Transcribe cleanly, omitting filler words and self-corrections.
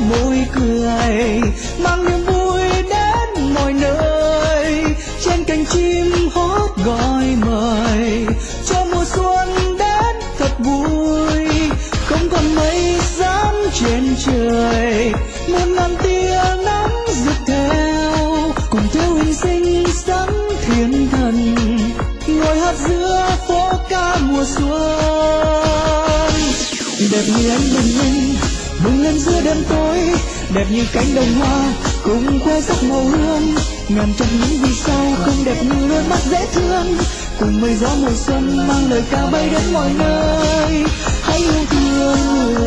môi cười mang niềm vui đến mọi nơi. Trên cành chim hót gọi mời cho mùa xuân đến thật vui. Không còn mây dám trên trời, muôn ngàn tia nắng rực theo, cùng theo hình sinh sắc thiên thần ngồi hát giữa phố ca mùa xuân. Đẹp như ánh bình minh bừng lên giữa đêm tối, đẹp như cánh đồng hoa cùng khoe sắc màu hương. Ngàn trăm những vì sao không đẹp như đôi mắt dễ thương, cùng mây gió mùa xuân mang lời ca bay đến mọi nơi. Hãy yêu thương